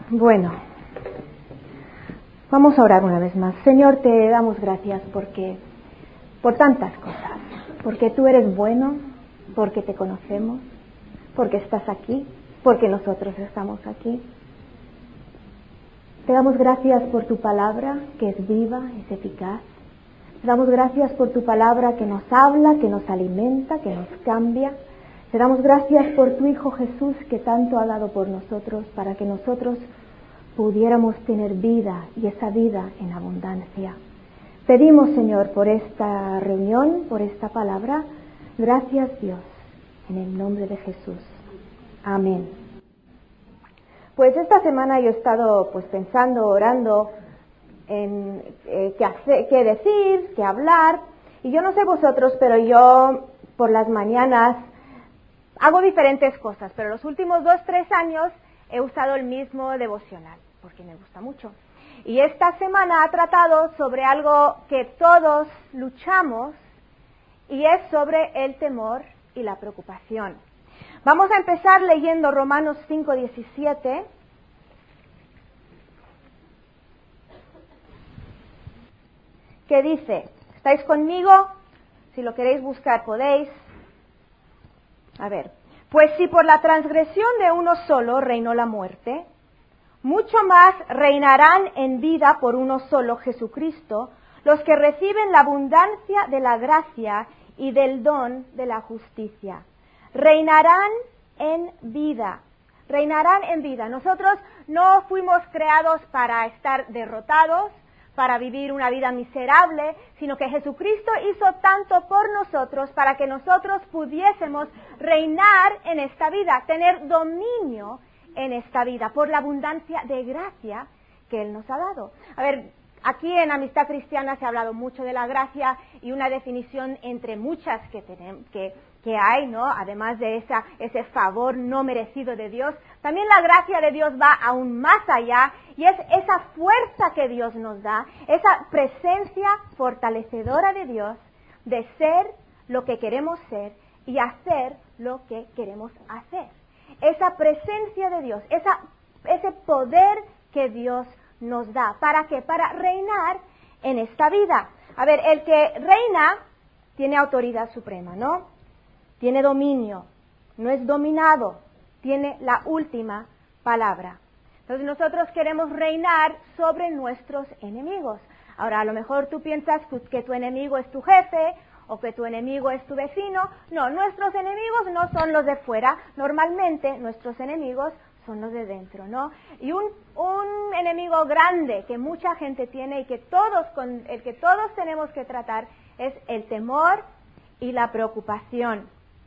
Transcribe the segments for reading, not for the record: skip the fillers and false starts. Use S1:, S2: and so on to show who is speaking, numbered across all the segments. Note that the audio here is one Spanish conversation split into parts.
S1: Bueno, vamos a orar una vez más. Señor, te damos gracias por tantas cosas, porque tú eres bueno, porque te conocemos, porque estás aquí, porque nosotros estamos aquí. Te damos gracias por tu palabra, que es viva, es eficaz. Te damos gracias por tu palabra que nos habla, que nos alimenta, que nos cambia. Te damos gracias por tu Hijo Jesús, que tanto ha dado por nosotros, para que nosotros pudiéramos tener vida, y esa vida en abundancia. Pedimos, Señor, por esta reunión, por esta palabra. Gracias, Dios, en el nombre de Jesús. Amén. Pues esta semana yo he estado pensando, orando en qué decir, qué hablar. Y yo no sé vosotros, pero yo por las mañanas hago diferentes cosas, pero los últimos 2-3 años he usado el mismo devocional, porque me gusta mucho. Y esta semana ha tratado sobre algo que todos luchamos, y es sobre el temor y la preocupación. Vamos a empezar leyendo Romanos 5:17. Que dice, ¿estáis conmigo? Si lo queréis buscar podéis. A ver, pues si por la transgresión de uno solo reinó la muerte, mucho más reinarán en vida por uno solo, Jesucristo, los que reciben la abundancia de la gracia y del don de la justicia. Reinarán en vida. Reinarán en vida. Nosotros no fuimos creados para estar derrotados, para vivir una vida miserable, sino que Jesucristo hizo tanto por nosotros para que nosotros pudiésemos reinar en esta vida, tener dominio en esta vida, por la abundancia de gracia que Él nos ha dado. A ver, aquí en Amistad Cristiana se ha hablado mucho de la gracia y una definición entre muchas que hay, ¿no? Además de ese favor no merecido de Dios, también la gracia de Dios va aún más allá, y es esa fuerza que Dios nos da, esa presencia fortalecedora de Dios, de ser lo que queremos ser y hacer lo que queremos hacer. Esa presencia de Dios, ese poder que Dios nos da. ¿Para qué? Para reinar en esta vida. A ver, el que reina tiene autoridad suprema, ¿no? Tiene dominio, no es dominado, tiene la última palabra. Entonces nosotros queremos reinar sobre nuestros enemigos. Ahora, a lo mejor tú piensas que tu enemigo es tu jefe, o que tu enemigo es tu vecino. No, nuestros enemigos no son los de fuera. Normalmente nuestros enemigos son los de dentro, ¿no? Y un enemigo grande que mucha gente tiene y con el que todos tenemos que tratar es el temor y la preocupación.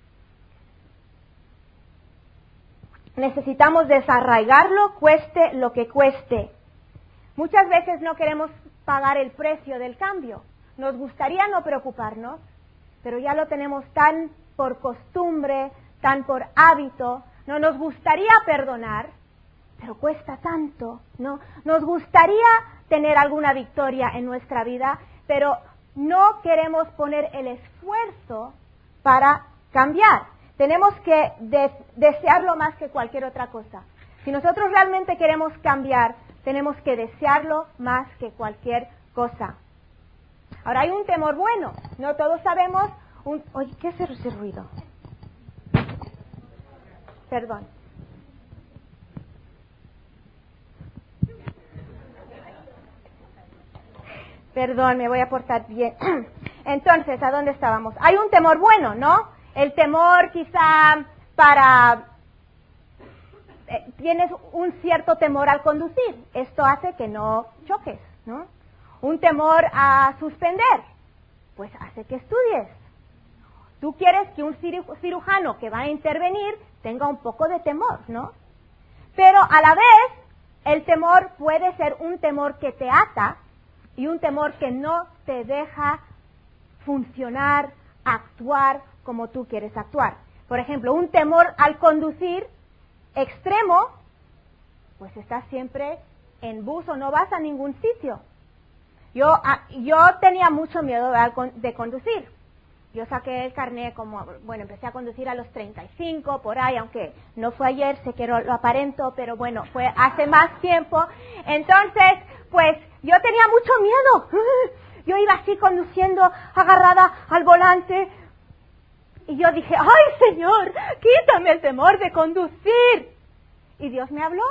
S1: Necesitamos desarraigarlo, cueste lo que cueste. Muchas veces no queremos pagar el precio del cambio. Nos gustaría no preocuparnos, pero ya lo tenemos tan por costumbre, tan por hábito. No nos gustaría perdonar, pero cuesta tanto, ¿no? Nos gustaría tener alguna victoria en nuestra vida, pero no queremos poner el esfuerzo para cambiar. Tenemos que desearlo más que cualquier otra cosa. Si nosotros realmente queremos cambiar, tenemos que desearlo más que cualquier cosa. Ahora, hay un temor bueno. No todos sabemos... Oye, ¿qué es ese ruido? Perdón. Perdón, me voy a portar bien. Entonces, ¿a dónde estábamos? Hay un temor bueno, ¿no? El temor quizá tienes un cierto temor al conducir. Esto hace que no choques, ¿no? Un temor a suspender, pues hace que estudies. Tú quieres que un cirujano que va a intervenir tenga un poco de temor, ¿no? Pero a la vez, el temor puede ser un temor que te ata y un temor que no te deja funcionar, actuar como tú quieres actuar. Por ejemplo, un temor al conducir extremo, pues estás siempre en bus o no vas a ningún sitio. Yo tenía mucho miedo de conducir. Yo saqué el carnet empecé a conducir a los 35, por ahí, aunque no fue ayer, sé que lo aparento, pero bueno, fue hace más tiempo. Entonces, pues, yo tenía mucho miedo. Yo iba así conduciendo, agarrada al volante, y yo dije, ¡ay, Señor, quítame el temor de conducir! Y Dios me habló.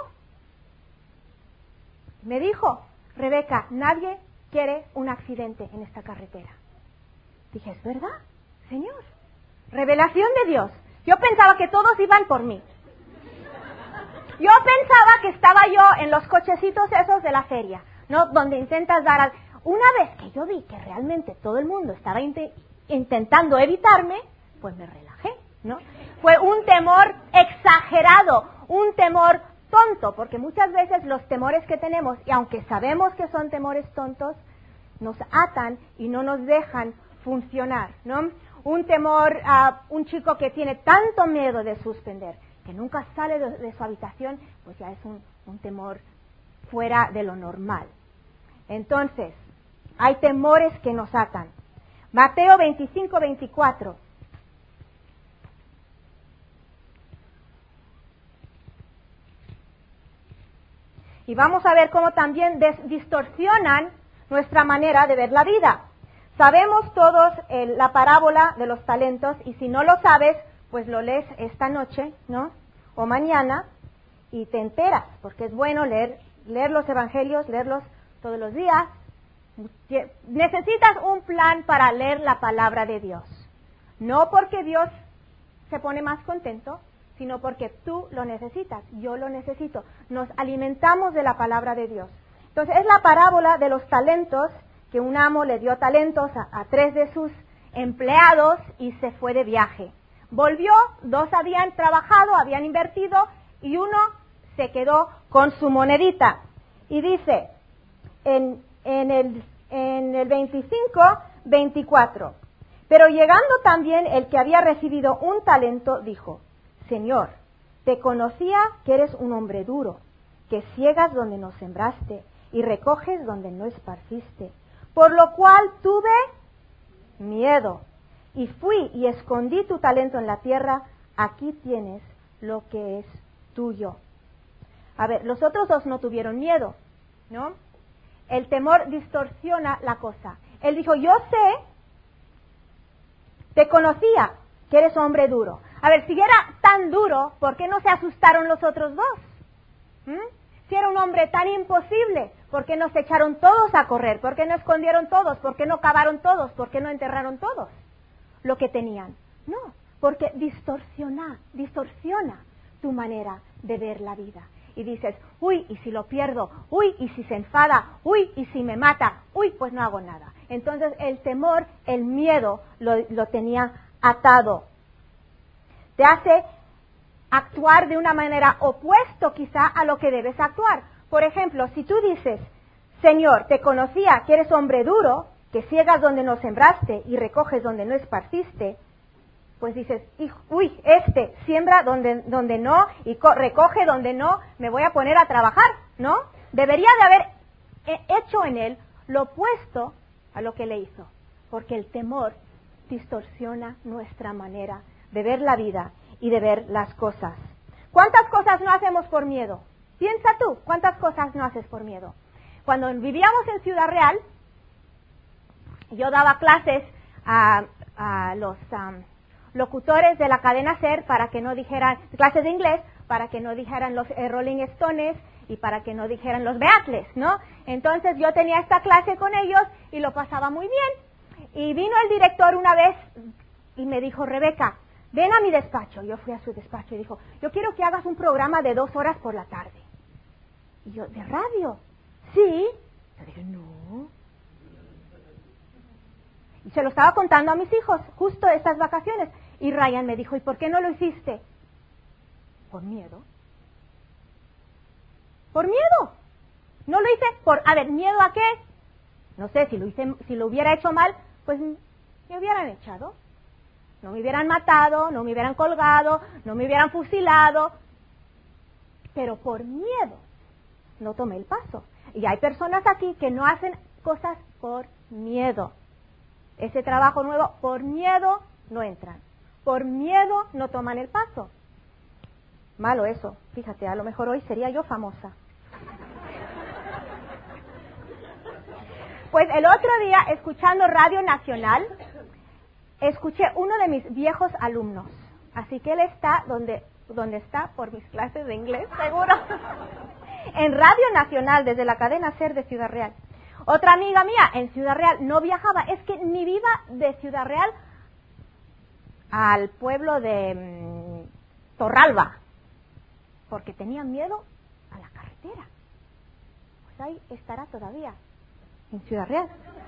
S1: Me dijo, Rebeca, nadie quiere un accidente en esta carretera. Dije, ¿es verdad, Señor? Revelación de Dios. Yo pensaba que todos iban por mí. Yo pensaba que estaba yo en los cochecitos esos de la feria, ¿no? Donde intentas dar Una vez que yo vi que realmente todo el mundo estaba intentando evitarme, pues me relajé, ¿no? Fue un temor exagerado, un temor tonto, porque muchas veces los temores que tenemos, y aunque sabemos que son temores tontos, nos atan y no nos dejan funcionar, ¿no? Un temor a un chico que tiene tanto miedo de suspender, que nunca sale de su habitación, pues ya es un temor fuera de lo normal. Entonces, hay temores que nos atan. Mateo 25, 24. Y vamos a ver cómo también distorsionan nuestra manera de ver la vida. Sabemos todos la parábola de los talentos, y si no lo sabes, pues lo lees esta noche, ¿no? O mañana, y te enteras, porque es bueno leer los evangelios, leerlos todos los días. Necesitas un plan para leer la palabra de Dios. No porque Dios se pone más contento, sino porque tú lo necesitas, yo lo necesito. Nos alimentamos de la palabra de Dios. Entonces, es la parábola de los talentos, que un amo le dio talentos a 3 de sus empleados y se fue de viaje. Volvió, 2 habían trabajado, habían invertido, y uno se quedó con su monedita. Y dice, en el 25, 24, pero llegando también el que había recibido un talento, dijo, Señor, te conocía que eres un hombre duro, que ciegas donde no sembraste y recoges donde no esparciste, por lo cual tuve miedo y fui y escondí tu talento en la tierra, aquí tienes lo que es tuyo. A ver, los otros 2 no tuvieron miedo, ¿no? El temor distorsiona la cosa. Él dijo, yo sé, te conocía que eres hombre duro. A ver, si era tan duro, ¿por qué no se asustaron los otros 2? Si era un hombre tan imposible, ¿por qué no se echaron todos a correr? ¿Por qué no escondieron todos? ¿Por qué no cavaron todos? ¿Por qué no enterraron todos lo que tenían? No, porque distorsiona tu manera de ver la vida. Y dices, uy, ¿y si lo pierdo? Uy, ¿y si se enfada? Uy, ¿y si me mata? Uy, pues no hago nada. Entonces el temor, el miedo, lo tenía atado. Te hace actuar de una manera opuesta quizá a lo que debes actuar. Por ejemplo, si tú dices, Señor, te conocía que eres hombre duro, que ciegas donde no sembraste y recoges donde no esparciste, pues dices, uy, siembra donde no y recoge donde no, me voy a poner a trabajar, ¿no? Debería de haber hecho en él lo opuesto a lo que le hizo, porque el temor distorsiona nuestra manera de ver la vida y de ver las cosas. ¿Cuántas cosas no hacemos por miedo? Piensa tú, ¿cuántas cosas no haces por miedo? Cuando vivíamos en Ciudad Real, yo daba clases a los locutores de la cadena SER para que no dijeran, clases de inglés, para que no dijeran los Rolling Stones y para que no dijeran los Beatles, ¿no? Entonces yo tenía esta clase con ellos y lo pasaba muy bien. Y vino el director una vez y me dijo, Rebeca, ven a mi despacho. Yo fui a su despacho y dijo, yo quiero que hagas un programa de 2 horas por la tarde. Y yo, ¿de radio? Sí. Yo dije, no. Y se lo estaba contando a mis hijos, justo estas vacaciones. Y Ryan me dijo, ¿y por qué no lo hiciste? Por miedo. Por miedo. No lo hice ¿miedo a qué? No sé, si lo hubiera hecho mal, pues me hubieran echado. No me hubieran matado, no me hubieran colgado, no me hubieran fusilado. Pero por miedo no tomé el paso. Y hay personas aquí que no hacen cosas por miedo. ese trabajo nuevo, por miedo no entran, por miedo no toman el paso. Malo eso, fíjate, a lo mejor hoy sería yo famosa. Pues el otro día, escuchando Radio Nacional, escuché uno de mis viejos alumnos. Así que él está donde está por mis clases de inglés, seguro. En Radio Nacional, desde la cadena SER de Ciudad Real. Otra amiga mía en Ciudad Real no viajaba, es que ni viva de Ciudad Real al pueblo de Torralba, porque tenía miedo a la carretera. Pues ahí estará todavía, en Ciudad Real.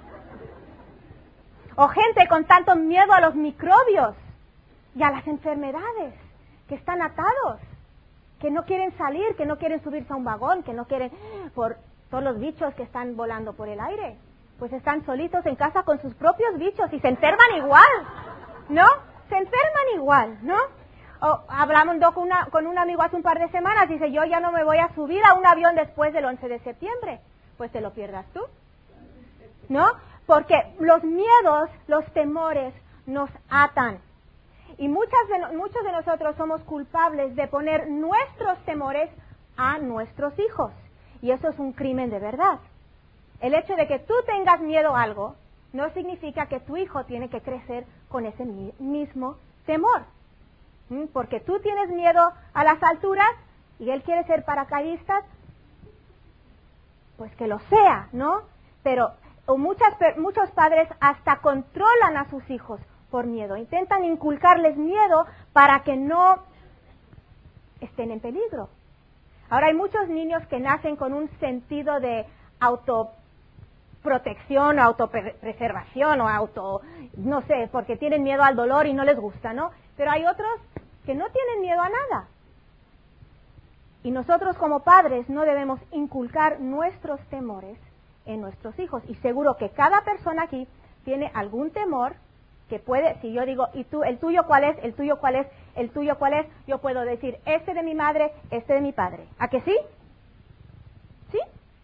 S1: O gente con tanto miedo a los microbios y a las enfermedades, que están atados, que no quieren salir, que no quieren subirse a un vagón, que no quieren, por todos los bichos que están volando por el aire, pues están solitos en casa con sus propios bichos y se enferman igual, ¿no? Se enferman igual, ¿no? O hablamos con un amigo hace un par de semanas, dice, yo ya no me voy a subir a un avión después del 11 de septiembre. Pues te lo pierdas tú, ¿no? Porque los miedos, los temores nos atan. Y muchos de nosotros somos culpables de poner nuestros temores a nuestros hijos. Y eso es un crimen de verdad. El hecho de que tú tengas miedo a algo no significa que tu hijo tiene que crecer con ese mismo temor. Porque tú tienes miedo a las alturas y él quiere ser paracaidista, pues que lo sea, ¿no? Pero muchos padres hasta controlan a sus hijos por miedo. Intentan inculcarles miedo para que no estén en peligro. Ahora hay muchos niños que nacen con un sentido de autoprotección, autopreservación o no sé, porque tienen miedo al dolor y no les gusta, ¿no? Pero hay otros que no tienen miedo a nada. Y nosotros como padres no debemos inculcar nuestros temores en nuestros hijos. Y seguro que cada persona aquí tiene algún temor que puede, si yo digo, ¿y tú, el tuyo cuál es? ¿El tuyo cuál es? ¿El tuyo cuál es? Yo puedo decir, este de mi madre, este de mi padre. ¿A que sí? ¿Sí?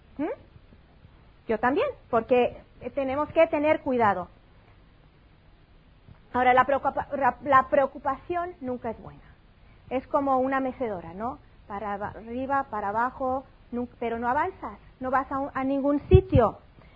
S1: Yo también, porque tenemos que tener cuidado. Ahora, la preocupación nunca es buena. Es como una mecedora, ¿no? Para arriba, para abajo, pero no avanzas, no vas a ningún sitio.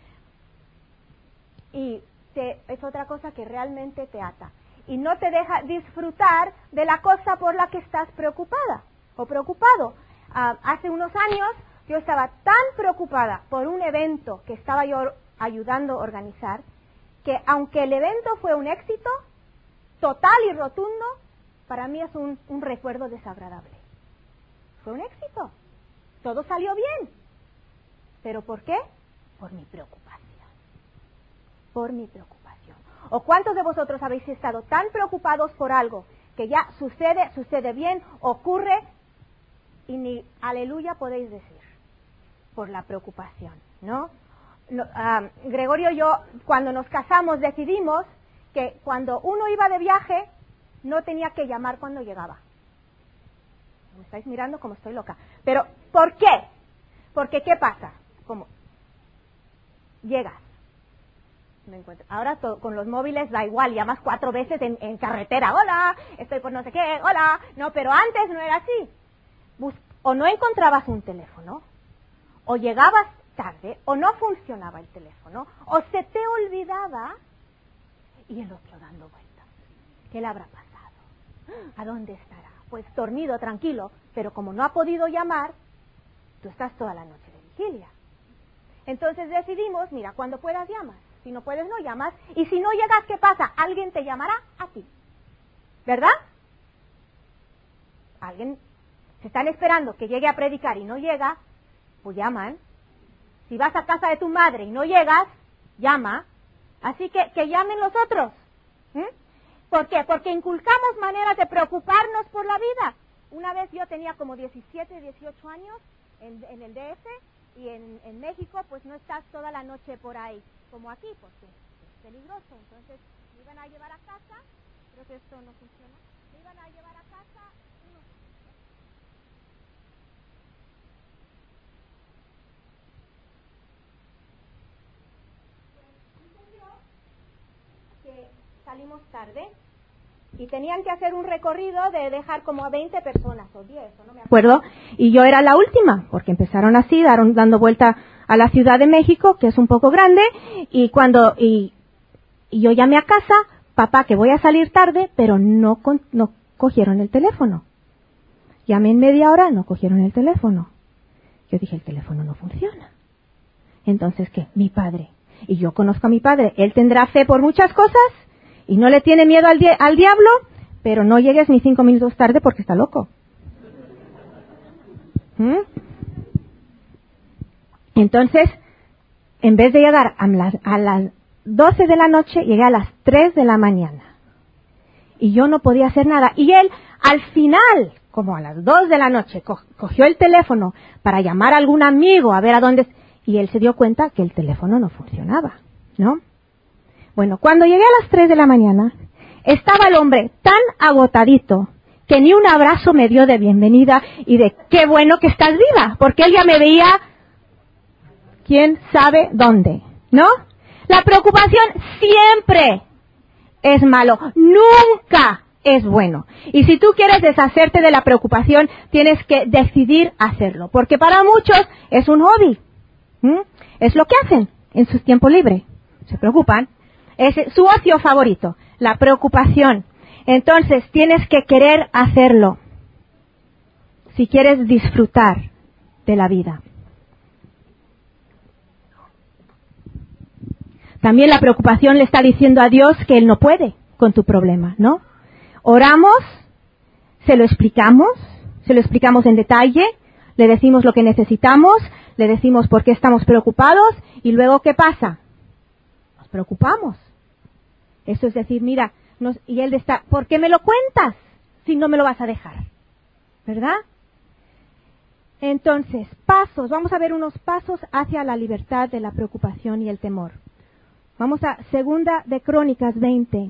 S1: Y es otra cosa que realmente te ata. Y no te deja disfrutar de la cosa por la que estás preocupada o preocupado. Hace unos años yo estaba tan preocupada por un evento que estaba yo ayudando a organizar, que aunque el evento fue un éxito total y rotundo, para mí es un recuerdo desagradable. Fue un éxito. Todo salió bien. ¿Pero por qué? Por mi preocupación. Por mi preocupación. ¿O cuántos de vosotros habéis estado tan preocupados por algo que ya sucede bien, ocurre y ni aleluya podéis decir? Por la preocupación, ¿no? Gregorio y yo, cuando nos casamos, decidimos que cuando uno iba de viaje, no tenía que llamar cuando llegaba. Me estáis mirando como estoy loca. Pero, ¿por qué? Porque, ¿qué pasa? Como llegas. Me encuentro. Ahora con los móviles da igual, llamas 4 veces en carretera. Hola, estoy por no sé qué, hola. No, pero antes no era así. O no encontrabas un teléfono, o llegabas tarde, o no funcionaba el teléfono, o se te olvidaba, y el otro dando vueltas. ¿Qué le habrá pasado? ¿A dónde estará? Pues dormido, tranquilo, pero como no ha podido llamar, tú estás toda la noche de vigilia. Entonces decidimos, mira, cuando puedas llamas, si no puedes no llamas, y si no llegas, ¿qué pasa? Alguien te llamará a ti, ¿verdad? Alguien, se están esperando que llegue a predicar y no llega, pues llaman. Si vas a casa de tu madre y no llegas, llama. Así que llamen los otros. ¿Por qué? Porque inculcamos maneras de preocuparnos por la vida. Una vez yo tenía como 17, 18 años en el DF y en México, pues no estás toda la noche por ahí, como aquí, porque es peligroso. Entonces me iban a llevar a casa, creo que esto no funciona, me iban a llevar a casa unos... salimos tarde y tenían que hacer un recorrido de dejar como a 20 personas o 10, o no me acuerdo, y yo era la última, porque empezaron así, dando vuelta a la Ciudad de México, que es un poco grande, y yo llamé a casa, papá, que voy a salir tarde, pero no cogieron el teléfono. Llamé en media hora, no cogieron el teléfono. Yo dije, el teléfono no funciona. Entonces, ¿qué? Mi padre. Y yo conozco a mi padre. Él tendrá fe por muchas cosas y no le tiene miedo al diablo, pero no llegues ni 5 minutos tarde porque está loco. Entonces, en vez de llegar a las 12 de la noche, llegué a las 3 de la mañana. Y yo no podía hacer nada. Y él, al final, como a las 2 de la noche, cogió el teléfono para llamar a algún amigo a ver a dónde... Y él se dio cuenta que el teléfono no funcionaba, ¿no? Bueno, cuando llegué a las 3 de la mañana, estaba el hombre tan agotadito que ni un abrazo me dio de bienvenida y de qué bueno que estás viva, porque él ya me veía quién sabe dónde, ¿no? La preocupación siempre es malo, nunca es bueno. Y si tú quieres deshacerte de la preocupación, tienes que decidir hacerlo, porque para muchos es un hobby. Es lo que hacen en su tiempo libre. Se preocupan. Es su ocio favorito, la preocupación. Entonces, tienes que querer hacerlo si quieres disfrutar de la vida. También la preocupación le está diciendo a Dios que Él no puede con tu problema, ¿no? Oramos, se lo explicamos en detalle, le decimos lo que necesitamos, le decimos por qué estamos preocupados y luego ¿qué pasa? Nos preocupamos. Eso es decir, mira, y él está, ¿por qué me lo cuentas si no me lo vas a dejar? ¿Verdad? Entonces, pasos, vamos a ver unos pasos hacia la libertad de la preocupación y el temor. Vamos a 2 de Crónicas 20.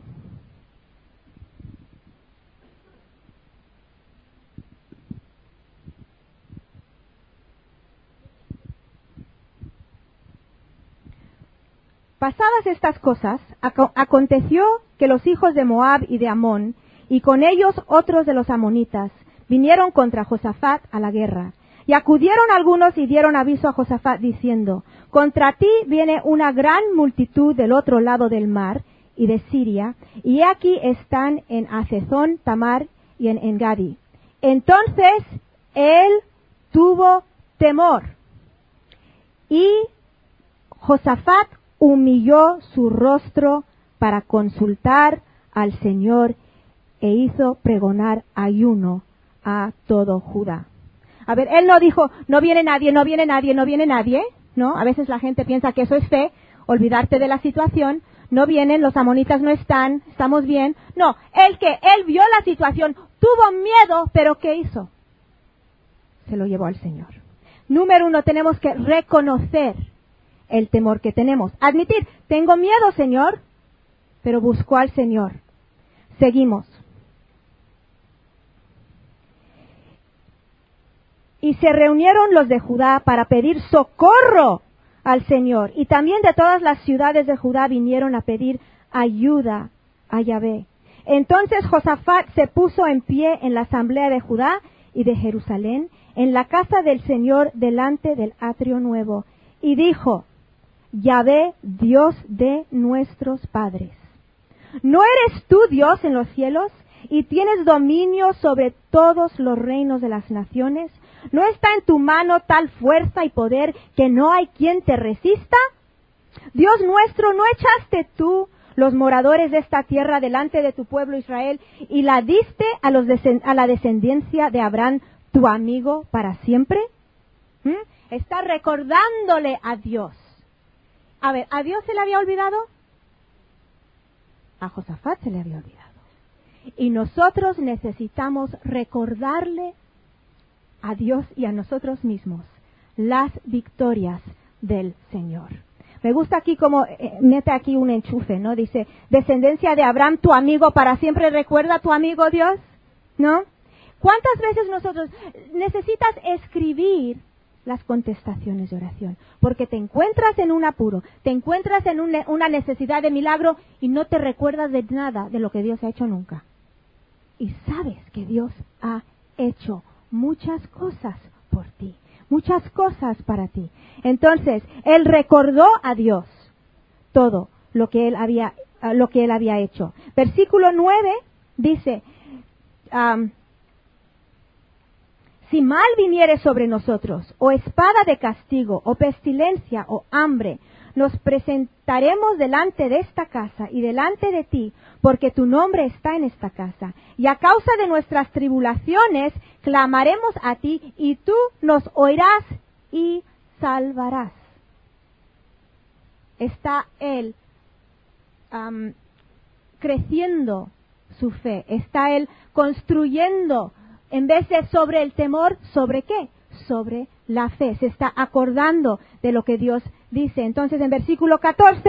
S1: Pasadas estas cosas, aconteció que los hijos de Moab y de Amón, y con ellos otros de los amonitas, vinieron contra Josafat a la guerra. Y acudieron algunos y dieron aviso a Josafat diciendo, contra ti viene una gran multitud del otro lado del mar y de Siria, y he aquí están en Hazezón Tamar y en Engadi. Entonces él tuvo temor, y Josafat humilló su rostro para consultar al Señor e hizo pregonar ayuno a todo Judá. A ver, él no dijo, no viene nadie, no viene nadie, no viene nadie, ¿no? A veces la gente piensa que eso es fe, olvidarte de la situación, no vienen, los amonitas no están, estamos bien. No, él vio la situación, tuvo miedo, pero ¿qué hizo? Se lo llevó al Señor. Número 1, tenemos que reconocer el temor que tenemos. Admitir, tengo miedo, Señor, pero buscó al Señor. Seguimos. Y se reunieron los de Judá para pedir socorro al Señor. Y también de todas las ciudades de Judá vinieron a pedir ayuda a Yahvé. Entonces Josafat se puso en pie en la asamblea de Judá y de Jerusalén, en la casa del Señor delante del atrio nuevo, y dijo, Yahvé, Dios de nuestros padres, ¿no eres tú Dios en los cielos y tienes dominio sobre todos los reinos de las naciones? ¿No está en tu mano tal fuerza y poder que no hay quien te resista? Dios nuestro, ¿no echaste tú los moradores de esta tierra delante de tu pueblo Israel y la diste a la descendencia de Abraham, tu amigo, para siempre? Está recordándole a Dios. A ver, ¿a Dios se le había olvidado? A Josafat se le había olvidado. Y nosotros necesitamos recordarle a Dios y a nosotros mismos las victorias del Señor. Me gusta aquí como mete aquí un enchufe, ¿no? Dice, descendencia de Abraham, tu amigo para siempre. ¿Recuerda a tu amigo Dios? ¿No? ¿Cuántas veces nosotros necesitas escribir las contestaciones de oración. Porque te encuentras en un apuro, te encuentras en una necesidad de milagro y no te recuerdas de nada de lo que Dios ha hecho nunca. Y sabes que Dios ha hecho muchas cosas por ti, muchas cosas para ti. Entonces, él recordó a Dios todo lo que él había hecho. Versículo 9 dice, si mal viniere sobre nosotros, o espada de castigo, o pestilencia, o hambre, nos presentaremos delante de esta casa y delante de ti, porque tu nombre está en esta casa. Y a causa de nuestras tribulaciones, clamaremos a ti, y tú nos oirás y salvarás. Está él creciendo su fe, está él construyendo, en vez de sobre el temor, ¿sobre qué? Sobre la fe. Se está acordando de lo que Dios dice. Entonces, en versículo 14,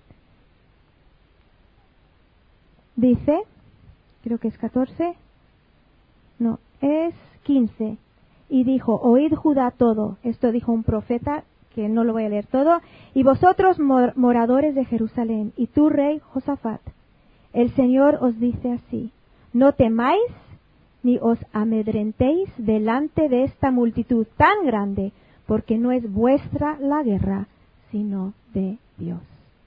S1: dice, creo que es 14, no, es 15, y dijo, oíd Judá todo, esto dijo un profeta, que no lo voy a leer todo, y vosotros moradores de Jerusalén, y tú rey Josafat, el Señor os dice así, no temáis ni os amedrentéis delante de esta multitud tan grande, porque no es vuestra la guerra, sino de Dios.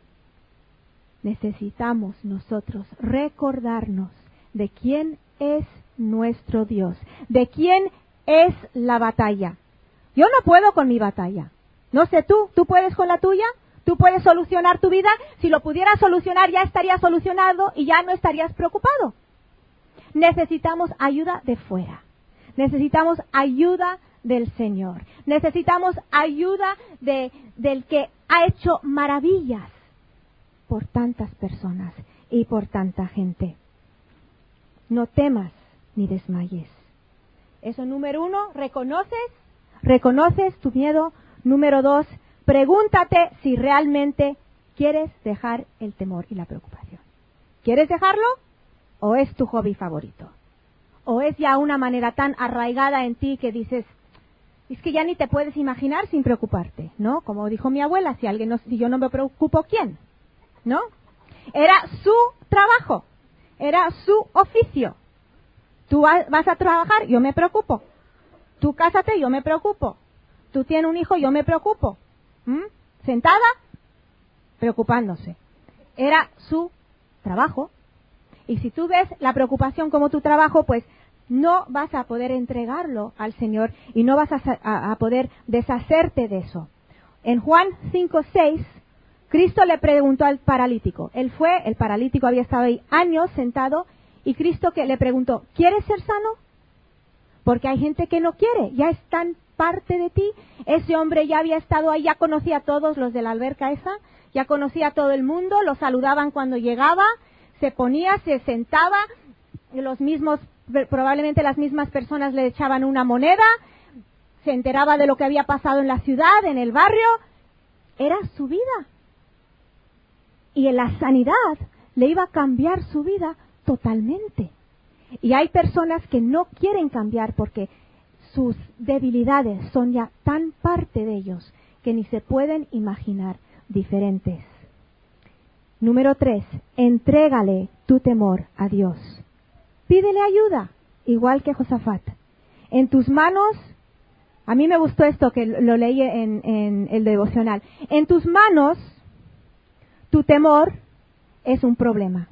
S1: Necesitamos nosotros recordarnos de quién es nuestro Dios, de quién es la batalla. Yo no puedo con mi batalla. No sé tú puedes con la tuya, tú puedes solucionar tu vida. Si lo pudieras solucionar ya estaría solucionado y ya no estarías preocupado. Necesitamos ayuda de fuera. Necesitamos ayuda del Señor. Necesitamos ayuda del que ha hecho maravillas por tantas personas y por tanta gente. No temas ni desmayes. Eso, número 1, reconoces tu miedo. Número 2, pregúntate si realmente quieres dejar el temor y la preocupación. ¿Quieres dejarlo? ¿O es tu hobby favorito? ¿O es ya una manera tan arraigada en ti que dices, es que ya ni te puedes imaginar sin preocuparte, ¿no? Como dijo mi abuela, si yo no me preocupo, ¿quién? ¿No? Era su trabajo, era su oficio. Tú vas a trabajar, yo me preocupo. Tú cásate, yo me preocupo. Tú tienes un hijo, yo me preocupo. Sentada, preocupándose. Era su trabajo. Y si tú ves la preocupación como tu trabajo, pues no vas a poder entregarlo al Señor y no vas a poder deshacerte de eso. En Juan 5:6, Cristo le preguntó al paralítico. El paralítico había estado ahí años sentado, y Cristo que le preguntó, ¿quieres ser sano? Porque hay gente que no quiere, ya es tan parte de ti. Ese hombre ya había estado ahí, ya conocía a todos los de la alberca esa, ya conocía a todo el mundo, lo saludaban cuando llegaba, se ponía, se sentaba, probablemente las mismas personas le echaban una moneda, se enteraba de lo que había pasado en la ciudad, en el barrio. Era su vida. Y en la sanidad le iba a cambiar su vida totalmente. Y hay personas que no quieren cambiar porque sus debilidades son ya tan parte de ellos que ni se pueden imaginar diferentes. Número 3, entrégale tu temor a Dios. Pídele ayuda, igual que Josafat. En tus manos, a mí me gustó esto que lo leí en el devocional. En tus manos, tu temor es un problema.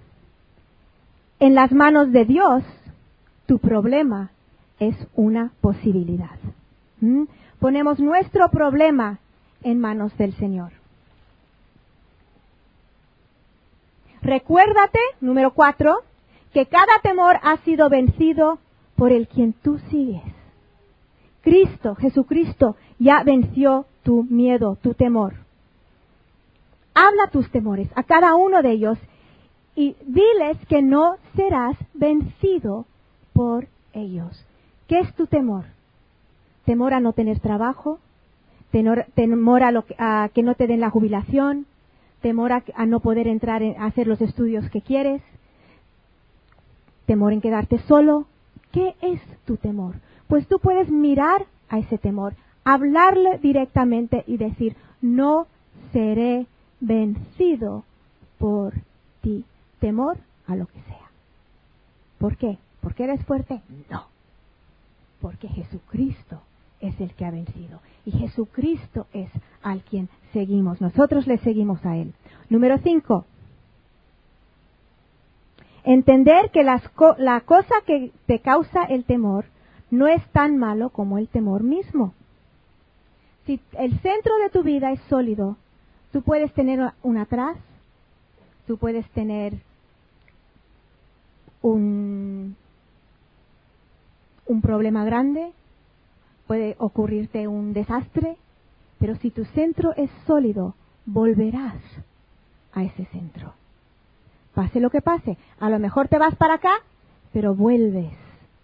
S1: En las manos de Dios, tu problema es una posibilidad. Ponemos nuestro problema en manos del Señor. Recuérdate, número 4, que cada temor ha sido vencido por el quien tú sigues. Jesucristo, ya venció tu miedo, tu temor. Habla tus temores a cada uno de ellos y diles que no serás vencido por ellos. ¿Qué es tu temor? ¿Temor a no tener trabajo? ¿Temor a que no te den la jubilación? ¿Temor a no poder entrar a hacer los estudios que quieres? ¿Temor en quedarte solo? ¿Qué es tu temor? Pues tú puedes mirar a ese temor, hablarle directamente y decir, no seré vencido por ti. Temor a lo que sea. ¿Por qué? ¿Porque eres fuerte? No. Porque Jesucristo es el que ha vencido. Y Jesucristo es al quien seguimos. Nosotros le seguimos a Él. Número 5. Entender que la cosa que te causa el temor no es tan malo como el temor mismo. Si el centro de tu vida es sólido, tú puedes tener un atrás, tú puedes tener un problema grande, puede ocurrirte un desastre, pero si tu centro es sólido, volverás a ese centro. Pase lo que pase, a lo mejor te vas para acá, pero vuelves.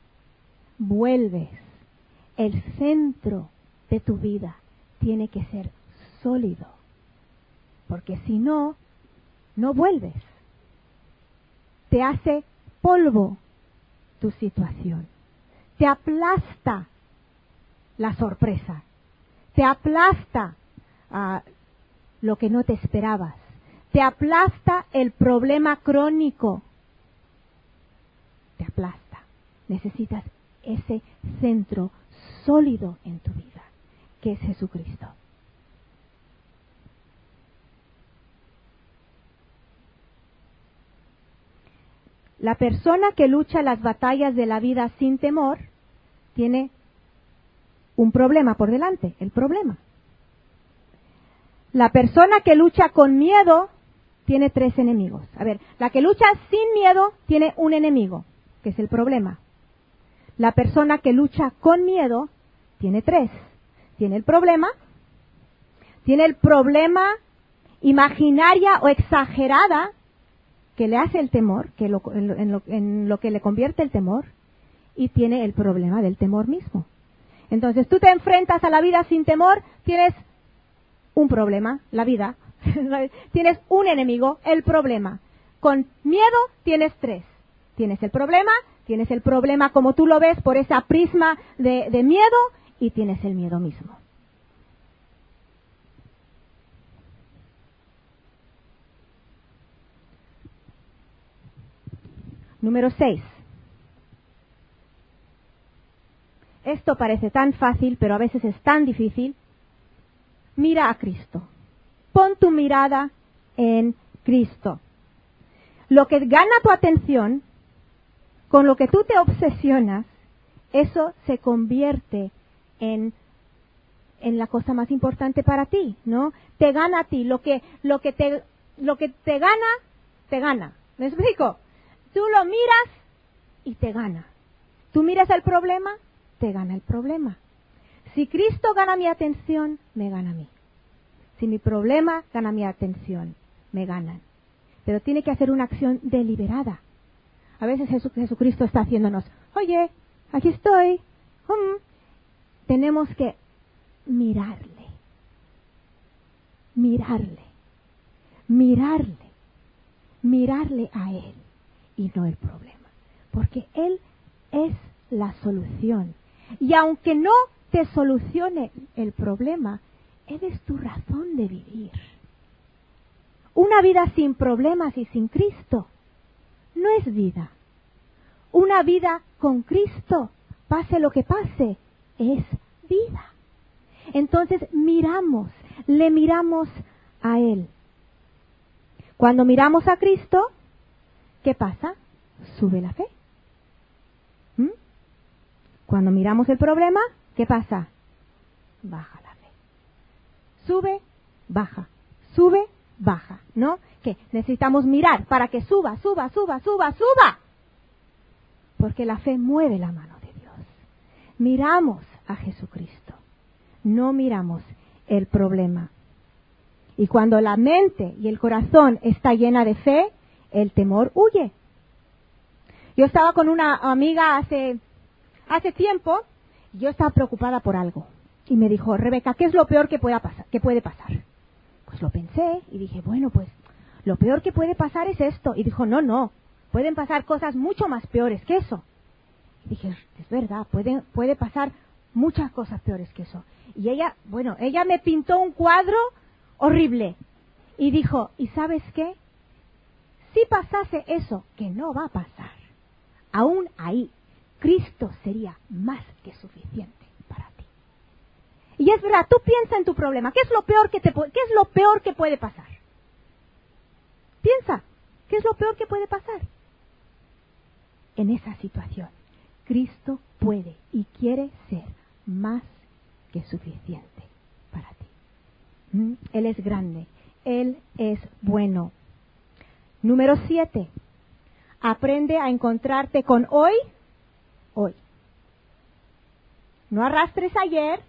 S1: El centro de tu vida tiene que ser sólido, porque si no, no vuelves. Te hace polvo tu situación, te aplasta la sorpresa, te aplasta lo que no te esperabas, te aplasta el problema crónico, te aplasta. Necesitas ese centro sólido en tu vida, que es Jesucristo. La persona que lucha las batallas de la vida sin temor tiene un problema por delante, el problema. La persona que lucha con miedo tiene 3 enemigos. A ver, la que lucha sin miedo tiene un enemigo, que es el problema. La persona que lucha con miedo tiene 3. Tiene el problema imaginaria o exagerada que le hace el temor, en lo que le convierte el temor, y tiene el problema del temor mismo. Entonces tú te enfrentas a la vida sin temor, tienes un problema, la vida, tienes un enemigo, el problema. Con miedo tienes 3. Tienes el problema como tú lo ves por esa prisma de miedo, y tienes el miedo mismo. Número 6. Esto parece tan fácil, pero a veces es tan difícil. Mira a Cristo. Pon tu mirada en Cristo. Lo que gana tu atención, con lo que tú te obsesionas, eso se convierte en la cosa más importante para ti, ¿no? Te gana a ti. Lo que te gana. ¿Me explico? Tú lo miras y te gana. Tú miras el problema, te gana el problema. Si Cristo gana mi atención, me gana a mí. Si mi problema gana mi atención, me ganan. Pero tiene que hacer una acción deliberada. A veces Jesucristo está haciéndonos, oye, aquí estoy. Tenemos que mirarle a Él y no el problema. Porque Él es la solución. Y aunque no te solucione el problema, Él es tu razón de vivir. Una vida sin problemas y sin Cristo no es vida. Una vida con Cristo, pase lo que pase, es vida. Entonces le miramos a Él. Cuando miramos a Cristo, ¿qué pasa? Sube la fe. Cuando miramos el problema, ¿qué pasa? Baja la fe. Sube, baja. Sube, baja. ¿No? ¿Qué? Necesitamos mirar para que suba. Porque la fe mueve la mano de Dios. Miramos a Jesucristo. No miramos el problema. Y cuando la mente y el corazón está llena de fe, el temor huye. Yo estaba con una amiga hace tiempo, y yo estaba preocupada por algo. Y me dijo, Rebeca, ¿qué es lo peor que puede pasar? Pues lo pensé y dije, bueno, pues lo peor que puede pasar es esto. Y dijo, no, pueden pasar cosas mucho más peores que eso. Y dije, es verdad, puede pasar muchas cosas peores que eso. Y ella me pintó un cuadro horrible. Y dijo, ¿y sabes qué? Si pasase eso, que no va a pasar, aún ahí, Cristo sería más que suficiente para ti. Y es verdad, tú piensa en tu problema. ¿Qué es lo peor qué es lo peor que puede pasar? Piensa, ¿qué es lo peor que puede pasar? En esa situación, Cristo puede y quiere ser más que suficiente para ti. Él es grande, Él es bueno. Número 7. Aprende a encontrarte con hoy. No arrastres ayer.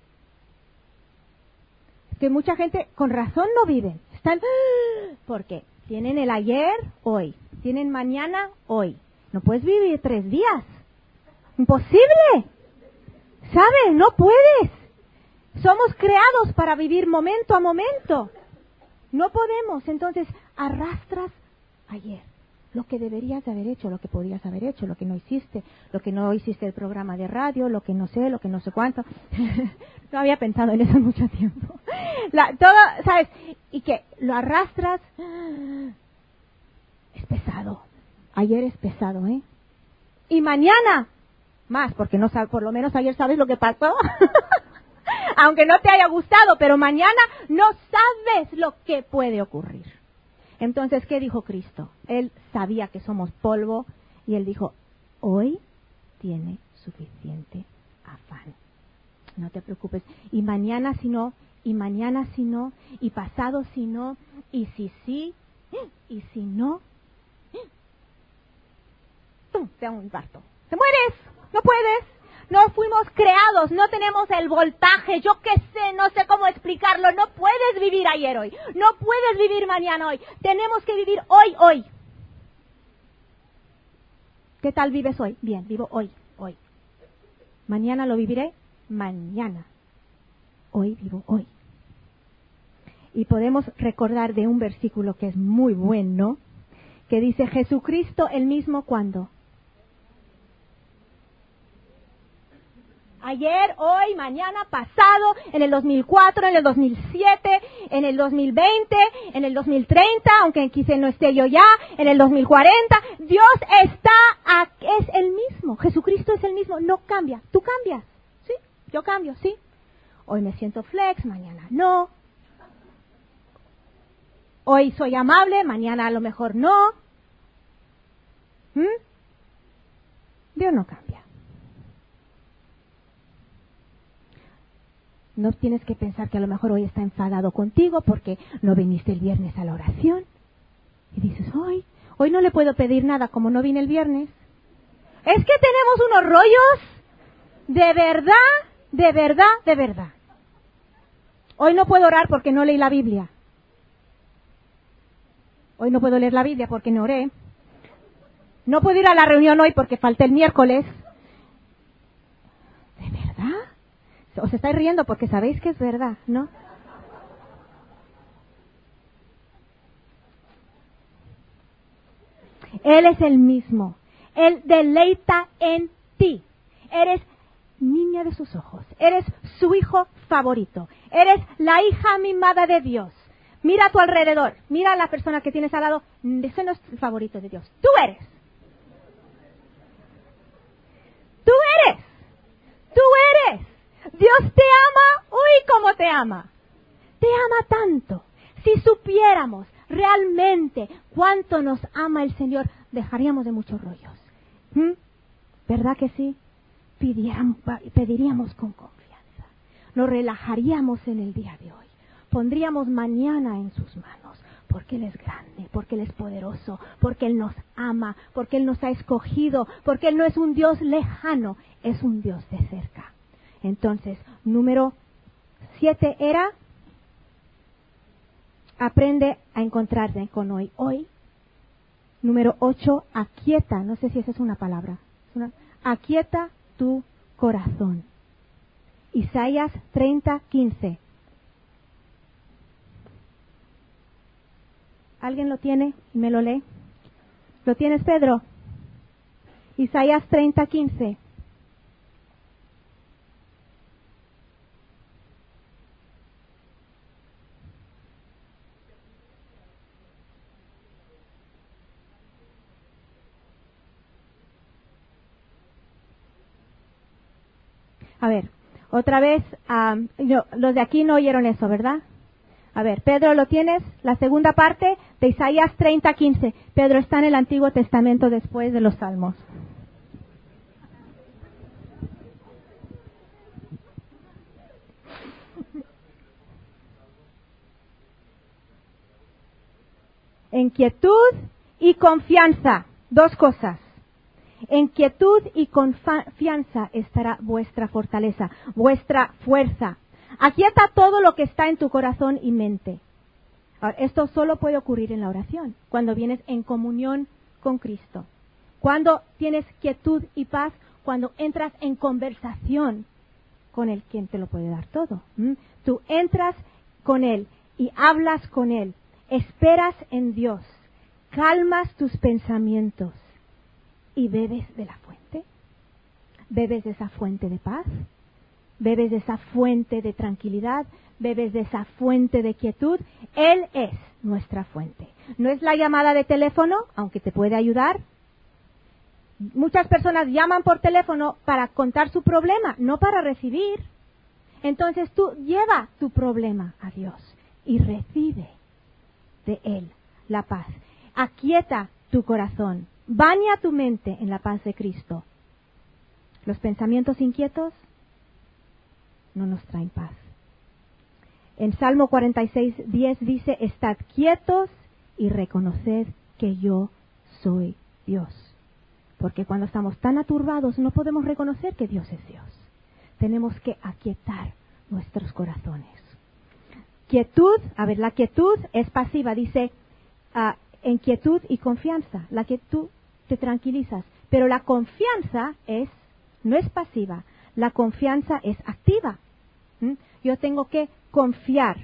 S1: Es que mucha gente con razón no viven. Están, ¿por qué? Tienen el ayer, hoy. Tienen mañana, hoy. No puedes vivir 3 días. Imposible. ¿Sabes? No puedes. Somos creados para vivir momento a momento. No podemos. Entonces, arrastras ayer. Lo que deberías de haber hecho, lo que podrías haber hecho, lo que no hiciste el programa de radio, lo que no sé cuánto. No había pensado en eso mucho tiempo. ¿Sabes? Y que lo arrastras. Es pesado. Ayer es pesado, ¿eh? Y mañana, más, porque no sabes, por lo menos ayer sabes lo que pasó. Aunque no te haya gustado, pero mañana no sabes lo que puede ocurrir. Entonces, ¿qué dijo Cristo? Él sabía que somos polvo y Él dijo, hoy tiene suficiente afán. No te preocupes. Y mañana si no, y pasado si no, y si sí, y si no, ¡tum! Te da un infarto. ¡Te mueres! ¡No puedes! No fuimos creados, no tenemos el voltaje, yo qué sé, no sé cómo explicarlo. No puedes vivir ayer hoy, no puedes vivir mañana hoy. Tenemos que vivir hoy. ¿Qué tal vives hoy? Bien, vivo hoy. Mañana lo viviré, mañana. Hoy vivo hoy. Y podemos recordar de un versículo que es muy bueno, que dice Jesucristo el mismo cuando. Ayer, hoy, mañana, pasado, en el 2004, en el 2007, en el 2020, en el 2030, aunque quizá no esté yo ya, en el 2040, Dios es el mismo, Jesucristo es el mismo, no cambia, tú cambias, ¿sí? Yo cambio, ¿sí? Hoy me siento flex, mañana no. Hoy soy amable, mañana a lo mejor no. Dios no cambia. No tienes que pensar que a lo mejor hoy está enfadado contigo porque no viniste el viernes a la oración. Y dices, hoy no le puedo pedir nada como no vine el viernes. Es que tenemos unos rollos de verdad. Hoy no puedo orar porque no leí la Biblia. Hoy no puedo leer la Biblia porque no oré. No puedo ir a la reunión hoy porque falté el miércoles. ¿De verdad? Os estáis riendo porque sabéis que es verdad, ¿no? Él es el mismo. Él deleita en ti. Eres niña de sus ojos. Eres su hijo favorito. Eres la hija mimada de Dios. Mira a tu alrededor. Mira a la persona que tienes al lado. Ese no es el favorito de Dios. Tú eres. Dios te ama, cómo te ama. Te ama tanto. Si supiéramos realmente cuánto nos ama el Señor, dejaríamos de muchos rollos. ¿Verdad que sí? Pediríamos con confianza. Nos relajaríamos en el día de hoy. Pondríamos mañana en sus manos. Porque Él es grande, porque Él es poderoso, porque Él nos ama, porque Él nos ha escogido, porque Él no es un Dios lejano, es un Dios de cerca. Entonces, número 7 era, aprende a encontrarte con hoy. Número 8, aquieta, no sé si esa es una palabra, aquieta tu corazón. Isaías 30:15. ¿Alguien lo tiene y me lo lee? ¿Lo tienes, Pedro? Isaías 30:15. A ver, otra vez, los de aquí no oyeron eso, ¿verdad? A ver, Pedro, ¿lo tienes? La segunda parte de Isaías 30:15. Pedro está en el Antiguo Testamento después de los Salmos. En quietud y confianza, dos cosas. En quietud y confianza estará vuestra fortaleza, vuestra fuerza. Aquieta todo lo que está en tu corazón y mente. Ahora, esto solo puede ocurrir en la oración, cuando vienes en comunión con Cristo. Cuando tienes quietud y paz, cuando entras en conversación con el quien te lo puede dar todo. Tú entras con Él y hablas con Él. Esperas en Dios, calmas tus pensamientos y bebes de la fuente. Bebes de esa fuente de paz, bebes de esa fuente de tranquilidad, bebes de esa fuente de quietud. Él es nuestra fuente. No es la llamada de teléfono, aunque te puede ayudar. Muchas personas llaman por teléfono para contar su problema, no para recibir. Entonces tú lleva tu problema a Dios y recibe de Él la paz. Aquieta tu corazón, baña tu mente en la paz de Cristo. Los pensamientos inquietos no nos traen paz. En Salmo 46:10 dice: estad quietos y reconoced que yo soy Dios. Porque cuando estamos tan aturbados no podemos reconocer que Dios es Dios. Tenemos que aquietar nuestros corazones. Quietud, a ver, la quietud es pasiva, dice en quietud y confianza. La quietud te tranquilizas, pero la confianza no es pasiva, la confianza es activa. Yo tengo que confiar.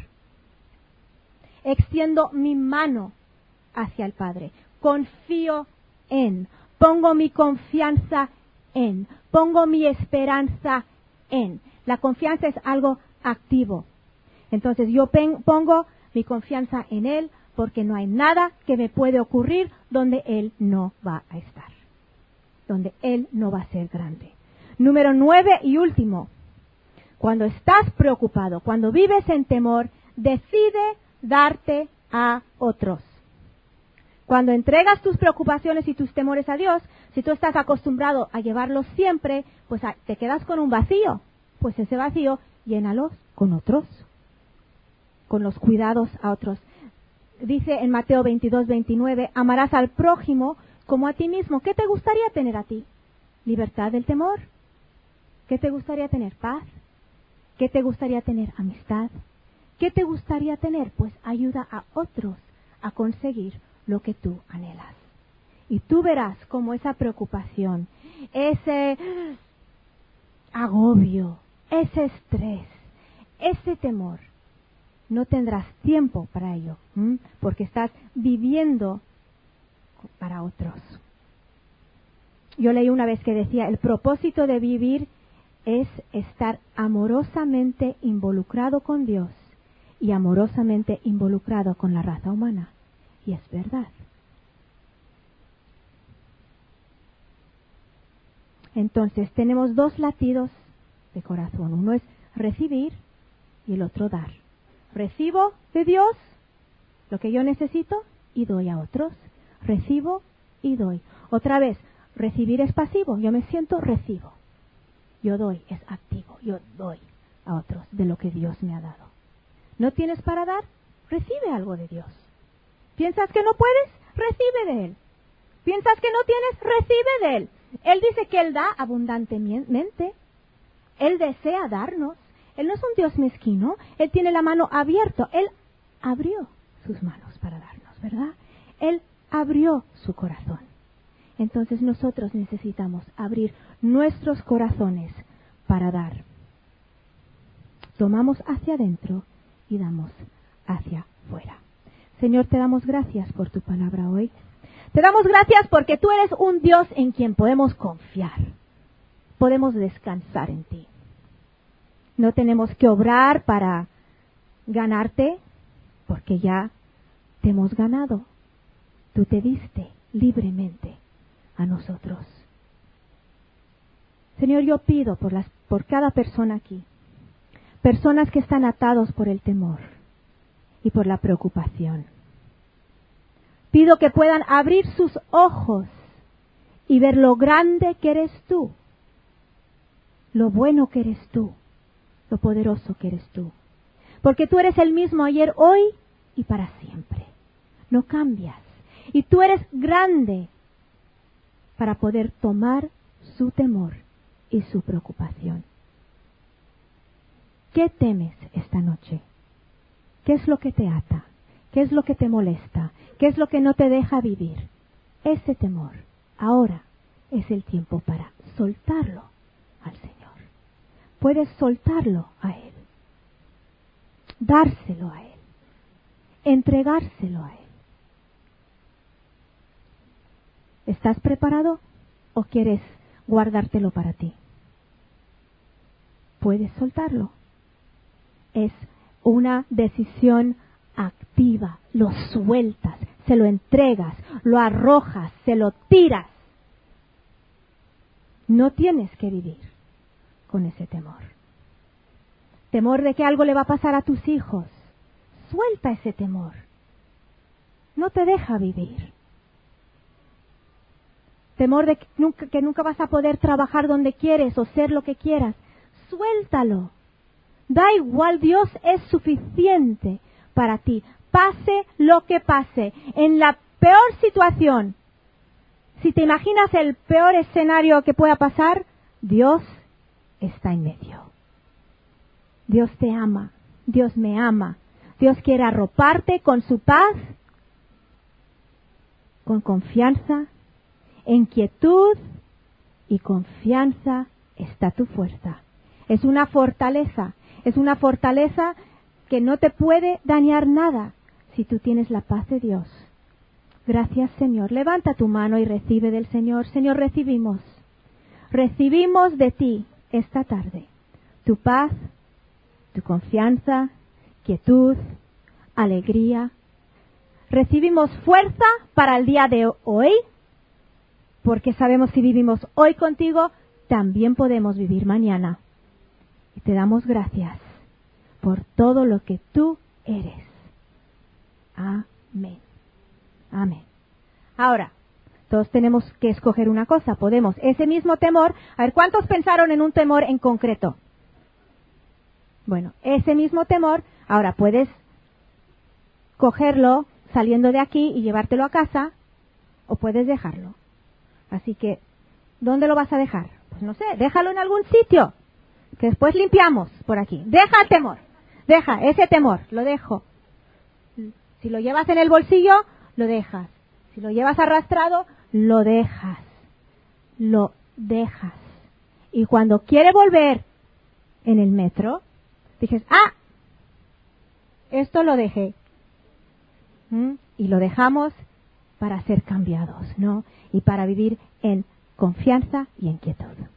S1: Extiendo mi mano hacia el Padre. Confío en. Pongo mi confianza en. Pongo mi esperanza en. La confianza es algo activo. Entonces yo pongo mi confianza en Él porque no hay nada que me puede ocurrir donde Él no va a estar. Donde Él no va a ser grande. Número 9 y último. Cuando estás preocupado, cuando vives en temor, decide darte a otros. Cuando entregas tus preocupaciones y tus temores a Dios, si tú estás acostumbrado a llevarlos siempre, pues te quedas con un vacío. Pues ese vacío, llénalos con otros. Con los cuidados a otros. Dice en Mateo 22:29, amarás al prójimo como a ti mismo. ¿Qué te gustaría tener a ti? ¿Libertad del temor? ¿Qué te gustaría tener? ¿Paz? ¿Qué te gustaría tener? Amistad. ¿Qué te gustaría tener? Pues ayuda a otros a conseguir lo que tú anhelas. Y tú verás cómo esa preocupación, ese agobio, ese estrés, ese temor, no tendrás tiempo para ello, porque estás viviendo para otros. Yo leí una vez que decía, el propósito de vivir es estar amorosamente involucrado con Dios y amorosamente involucrado con la raza humana. Y es verdad. Entonces tenemos dos latidos de corazón. Uno es recibir y el otro dar. Recibo de Dios lo que yo necesito y doy a otros. Recibo y doy. Otra vez, recibir es pasivo. Yo me siento, recibo. Yo doy, es activo. Yo doy a otros de lo que Dios me ha dado. ¿No tienes para dar? Recibe algo de Dios. ¿Piensas que no puedes? Recibe de Él. ¿Piensas que no tienes? Recibe de Él. Él dice que Él da abundantemente. Él desea darnos. Él no es un Dios mezquino. Él tiene la mano abierta. Él abrió sus manos para darnos, ¿verdad? Él abrió su corazón. Entonces nosotros necesitamos abrir nuestros corazones para dar. Tomamos hacia adentro y damos hacia afuera. Señor, te damos gracias por tu palabra hoy. Te damos gracias porque tú eres un Dios en quien podemos confiar. Podemos descansar en ti. No tenemos que obrar para ganarte, porque ya te hemos ganado. Tú te diste libremente a nosotros. Señor, yo pido por por cada persona aquí. Personas que están atados por el temor y por la preocupación. Pido que puedan abrir sus ojos y ver lo grande que eres tú, lo bueno que eres tú, lo poderoso que eres tú. Porque tú eres el mismo ayer, hoy y para siempre. No cambias. Y tú eres grande para poder tomar su temor y su preocupación. ¿Qué temes esta noche? ¿Qué es lo que te ata? ¿Qué es lo que te molesta? ¿Qué es lo que no te deja vivir? Ese temor, ahora es el tiempo para soltarlo al Señor. Puedes soltarlo a Él, dárselo a Él, entregárselo a Él. ¿Estás preparado o quieres guardártelo para ti? Puedes soltarlo. Es una decisión activa. Lo sueltas, se lo entregas, lo arrojas, se lo tiras. No tienes que vivir con ese temor. Temor de que algo le va a pasar a tus hijos. Suelta ese temor. No te deja vivir. Temor de que nunca vas a poder trabajar donde quieres o ser lo que quieras. Suéltalo. Da igual, Dios es suficiente para ti. Pase lo que pase. En la peor situación, si te imaginas el peor escenario que pueda pasar, Dios está en medio. Dios te ama. Dios me ama. Dios quiere arroparte con su paz, con confianza. En quietud y confianza está tu fuerza. Es una fortaleza que no te puede dañar nada si tú tienes la paz de Dios. Gracias, Señor. Levanta tu mano y recibe del Señor. Señor, recibimos de ti esta tarde tu paz, tu confianza, quietud, alegría. Recibimos fuerza para el día de hoy, porque sabemos si vivimos hoy contigo, también podemos vivir mañana. Y te damos gracias por todo lo que tú eres. Amén. Amén. Ahora, todos tenemos que escoger una cosa. Podemos, ese mismo temor, a ver, ¿cuántos pensaron en un temor en concreto? Bueno, ese mismo temor, ahora puedes cogerlo saliendo de aquí y llevártelo a casa, o puedes dejarlo. Así que, ¿dónde lo vas a dejar? Pues no sé, déjalo en algún sitio, que después limpiamos por aquí. Deja el temor, deja ese temor, lo dejo. Si lo llevas en el bolsillo, lo dejas. Si lo llevas arrastrado, lo dejas. Lo dejas. Y cuando quiere volver en el metro, dices, esto lo dejé. Y lo dejamos para ser cambiados, ¿no? Y para vivir en confianza y en quietud.